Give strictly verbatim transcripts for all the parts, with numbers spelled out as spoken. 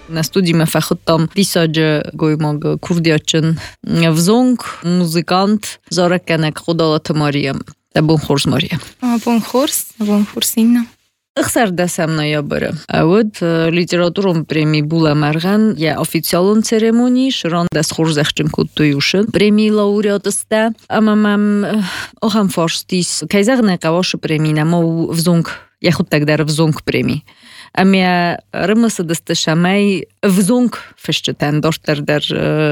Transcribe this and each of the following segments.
Na studii me fachottam tiszadja golymag kurdiacsin vzunk, muzikant, zorekenek hodalata Mariam. Te bonhors Maria. A bonhors, a bonhors inna. Ixsar desem noyabr. Avud literaturun premi bula margan ya oficialun ceremoni şran des xorzexchin kutuyuşun. Premi laureatiste. Ama mam oham forstis. Kayzagna qavash premi namo vzunk. Ja chuttak dar vzunk premi. Amia rymysy destyshamay vzunk feszczyten doszter der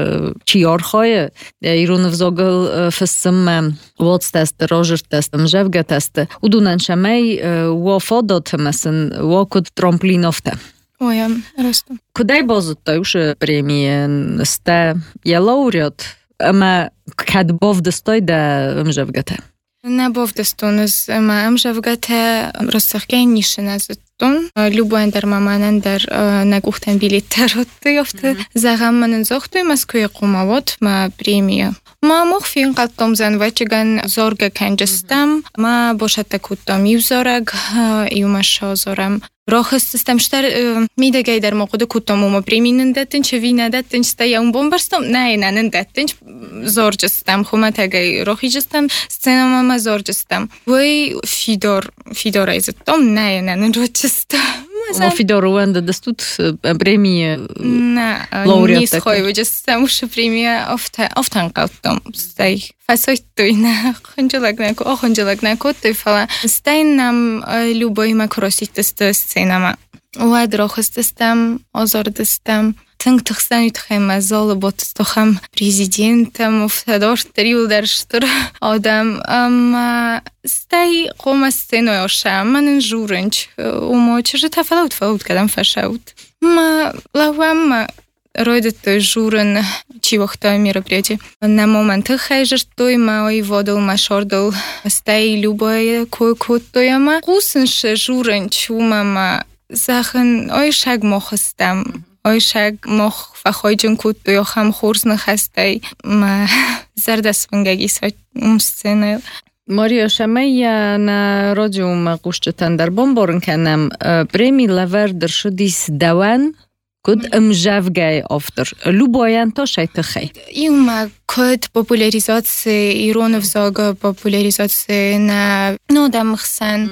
ciorchoje. Irun vzogel fessym what's test, rożer test, mrzewge test. Udunan shamay łofodot mesyn łokut tromplinowte. Oja, rosto. Kudaj bozut to już premie ste ja laureat, ama kad bov dostojda mrzewgete. Na bov dostunuz ma mrzewgete rozsachgej niszy nazutun. Lubuender mamanender naguchten bilitterot jofte. Zagammanen zochtu maskuye qumavot ma premie. Ma mokhfin qattom zan vachigan zorga kanjastam. Ma boshata kuttam yuzorag yumasha zoram. Rohis system sztar midegej der mokudu kutomuma preminin detinç vina detinç stajam bombarstom nainanen detinç zorjastam xumategej rohijastam scenama ma zorjastam. Vay fidor fidora izattom nainanen rojastam. O Fidoru wende destut premie na nis khoyvujastam ush premie ofta oftan qaltom staj fasoytuyna khonjalagnako okhonjalagnako tefala staynam luboyma krositeste scenama wad rohistestam ozordestam tınk tıxsan ütxema zolobot stoxam prezidentam uftador trildershtur adam ama staj qoma scenoy osham manen jurunch umo chje tafalut falut kadam fashaut ma lawam Ройдет журен чивохта мероприятие. На момент хайжер той мой водил машордал стай любое кой-кой-тояма. Кусенше журен чумама захен ой шаг мохастам. Ой шаг мох фахойджен кут-той хам хорсна хастай. Ма зардас вангагисо умсценел. Maria Shameya na rodzium kuszczytan dar bomborn kenem premi lever der szudis dawan Kod mrzewgej ofter. Luboyan to szej tychej. Ima kod popularyzacji ironów zoga popularyzacji na nodam chsen.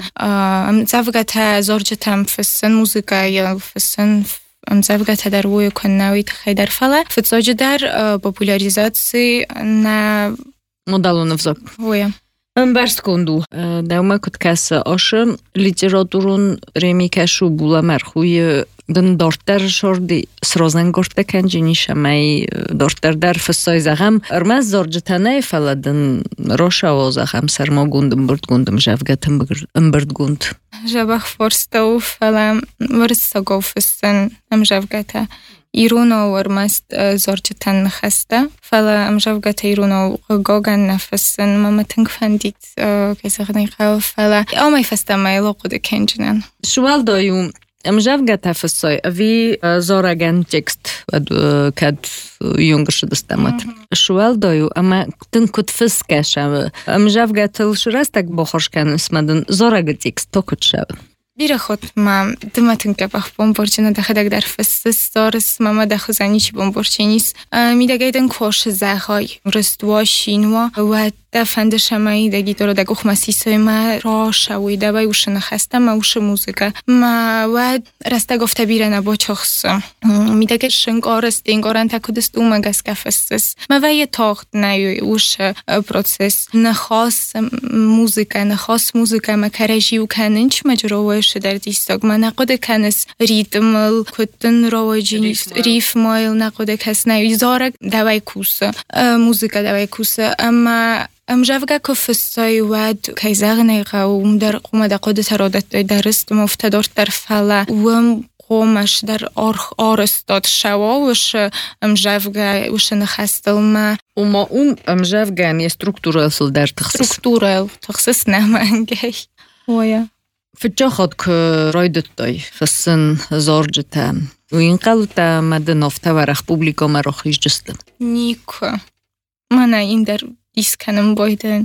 Zawgata zordzitam fesen muzyka ja fesen zawgata daruje konawi tychej dar fala. Fcodzie dar popularyzacji na modalony wzog. Oja. Barskondul. Dauma kod kasa oszym literaturun remi kashu bula merchuj den dorter shordi srozen gorte kenji nishamay dorter dar fsoy zagam armaz zorjtane faladın rosha o zagam sermogundum burtgundum javgatim burtgund Jabach forstau falam versagov fsen am javgata Iruno armaz zorjtan khasta fala am javgata iruno gogan nafsen mamatin fandit kaysagni khaw fala amay fasta may loqod kenjinan Shwaldo yum Mrzewgata fysoj, vi zoragen tekst kad jungerszy dostamat. Shuel doju, ama ten kut fyskesha. Mrzewgata lshras tak bohoshkan smadın zoragen tekst tokutşa. Bir xot ma dmatin kapach bomborçina da xadak dar fısız soris mama da xuzaniç bomborçenis. Mi da gayden koş zahay rıstwa şinwa ve da fandışamay da gitoro da guxmasisoy ma roşa ve da bay uşına xasta ma uşa muzika. Ma ve rasta gofta birana boçoxs. Mi da gayşın qoras den qoran takudist umagas kafısız. Ma ve ye toxt nayu uşa proces. Na xas muzika, na xas muzika ma karajiu kanınç majrowe در دیستاگ من نقده کنس ریتمل کتن رواجینی ریف مایل نقده کس نه زارگ دوای کوسه موزیک دوای کوسه اما ام جوگا کفستای ود کیزاغ نیقه و در قوم دقده ترادت درست مفتدار در فلا و قومش در آرخ آرستاد شواوش ام جوگا وش نخستل ما وما اون ام جوگا نی سترکتورال در تخصص سترکتورال تخصص نه منگی ویا فجاخد که رایدت دای فسن زارجتا و این قلتا مدنافته و رخپوبلیکا مراخیش جستم نیکو من این در دیسکنم بایدن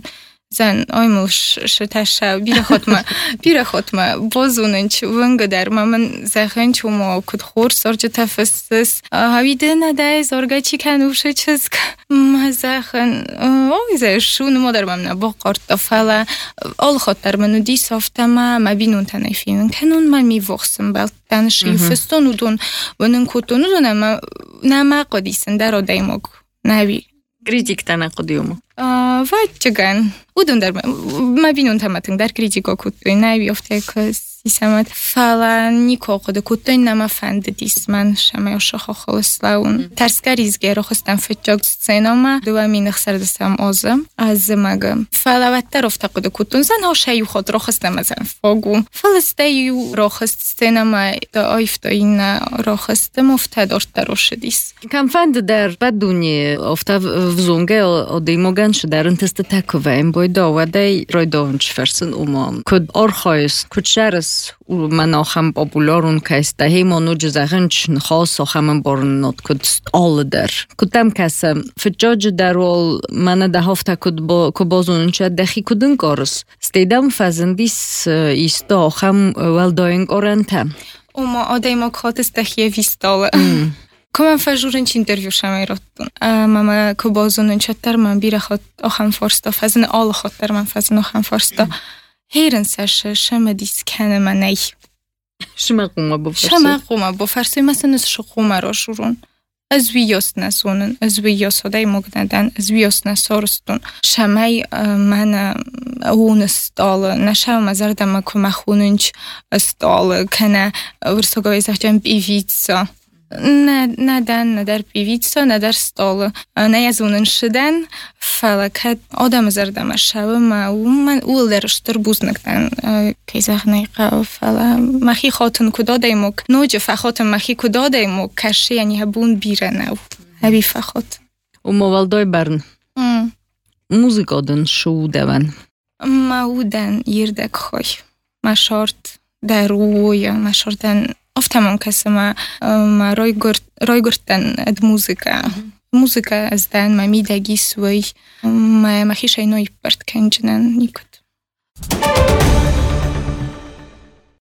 زن آیموش شتاشه بیره خودم بیره خودم بازوننچ ونگدر من زخن چوما کد خور سرچ تفسس هویده نده زرگا چی کنوشه چسک ما زخن آویزه شون مادر من نبا قرط فعلا آل خاطر منو دی سافته ما ما بینون تنفیون کنون من میوخسم بل تنشی فستون و دون ونن کتون و نما نما قدیسن در آدایماگ نبی Kritik tanaqdiyumu. Vajjagan. Udun dar ma binun tamatın dar kritika kuttuy navi oftek sisamat fala niko qod kuttuy nama fand disman shama yosha khalslaun tarskarizge roxstan fetjog scenama dua min xsardasam ozam azmaga fala vatter oftaqod kuttun zan ho shay khod roxstam azan fogu falstay roxst scenama da ayftayn roxstam oftador taroshidis Kam fand dar baduni ofta vzunge odimogan shdarin test takovaim boyda waday roydonch fersen umam kod orkhos kucharis مناخم پاپولارون که است هیمانو جزاغنچ خاص آخم بارن نات کد آل در کدام کسم فجاج درول من ده هفته کد با کبازون چه دخی کدن کارس استیدم فزندیس ایستا آخم ولداینگ آرنتم اما آدای ما کاتس دخیه ویستاله کمان فجورنچ اینترویو شمای راتون ماما کبازون چتر من بیره خود آخم فارستا فزن آل خاطر من فزن آخم فارستا هیرن سرش شما دیس کنه من نی شما قوما با فرسوی شما قوما با فرسوی مثلا نسش قوما را شورون از ویاس نسونن از ویاس هدای مگندن از ویاس نسارستون شمای من اون استال نشم مزار دم که مخوننچ استال کنه ورسوگای زخجم بیویتسا نه نه دن نه در پیویتسا نه در استال نه از اونن شدن فلکت آدم زردم شب ما من اول درش تربوز نکتن که زخنی قو فلا مخی خاتون کداده مک نوج فخات مخی کداده مک کشی یعنی هبون بیره نو هبی فخات و موالدای برن موزیک دن شو دون ما ودن یردک خوی ما شارت دروی ما شارتن افتمون کسی ما ما رای گرد رای گردن اد موزیکا موزیکا از دن ما میدگی سوی ما مخیش اینوی پرت کنجنن نیکد